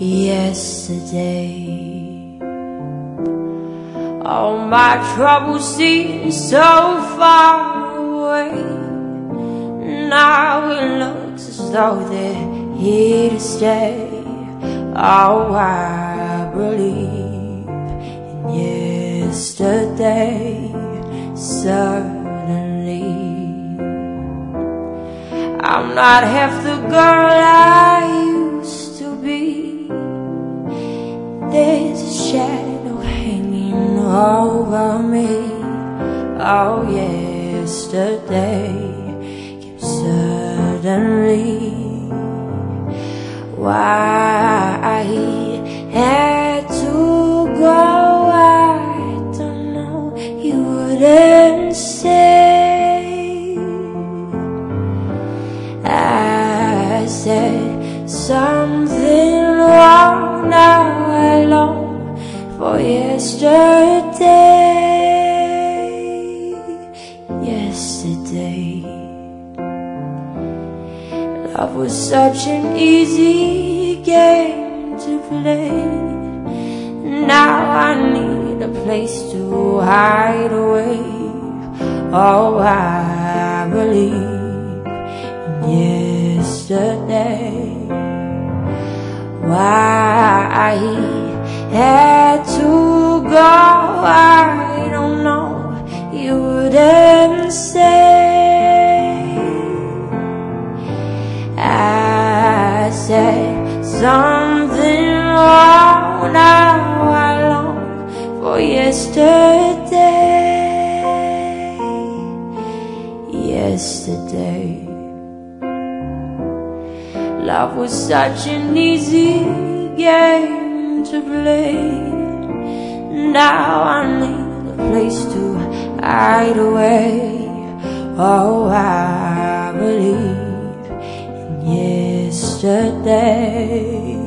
yesterday. All my troubles seem so far away. Now it looks as though they're here to stay. Oh, I believe in yesterday. Suddenly I'm not half the girl I used to be. There's a shadow hanging over me. Oh, yesterday came suddenly. Why I had to go, I don't know. You wouldn't say. I said something wrong. Now I long for yesterday. Yesterday, love was such an easy game to play. Now I need a place to hide away. Oh, I believe in yesterday. Why I had to go, I don't know. You wouldn't say. I said something wrong. Now I long for yesterday. Yesterday, love was such an easy game to play. Now I need a place to hide away. Oh, I believe in yesterday.